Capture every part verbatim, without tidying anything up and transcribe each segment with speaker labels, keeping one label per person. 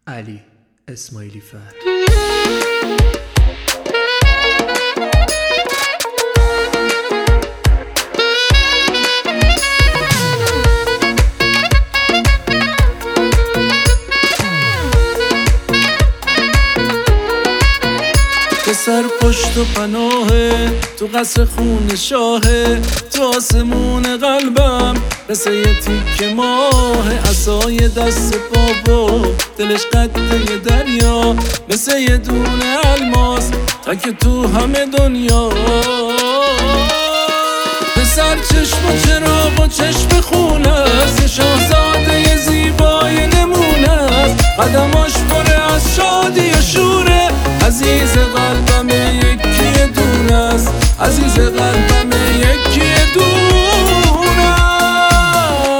Speaker 1: علی اسماعیلی فر.
Speaker 2: سر پشت و پناهه، تو قصر خون شاهه، تو آسمون قلبم مثل یه تیک ماه. عصای دست بابا دلش قده دریا، مثل یه دونه الماس تک تو همه دنیا. پسر چشم و چراغ و چشم خونه است، شاهزاده زیبای نمونه است. قدماش پره از شادی و شوره، عزیز قلبم یکی دونه است، عزیز قلبم یکی دونه است.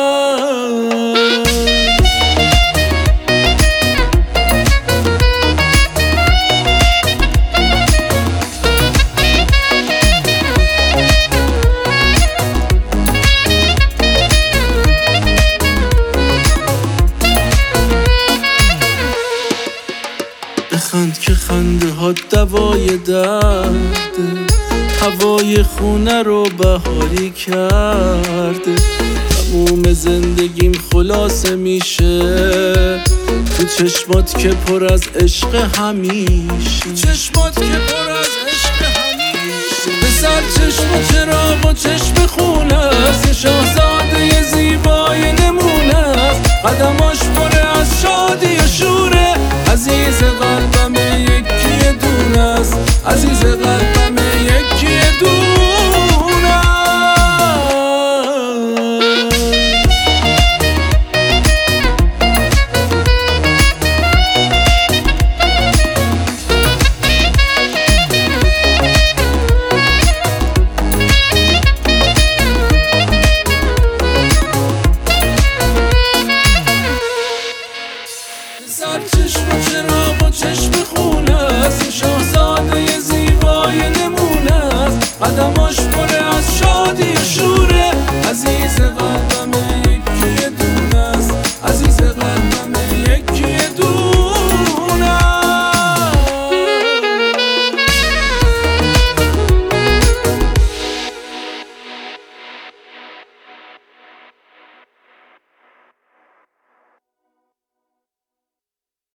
Speaker 2: بخند که خنده ها دوای درده، هوای خونه رو بهاری کرده. تموم زندگیم خلاصه میشه تو چشمات که پر از عشق همیشه، چشمات که پر از عشق همیشه. پسر چشم و چراغ و چشم خونه است، شاهزاده زیبای نمونه است. قدماش پر از شادی و شوره، عزیز قلبم یکی دونه است، عزیز قلبم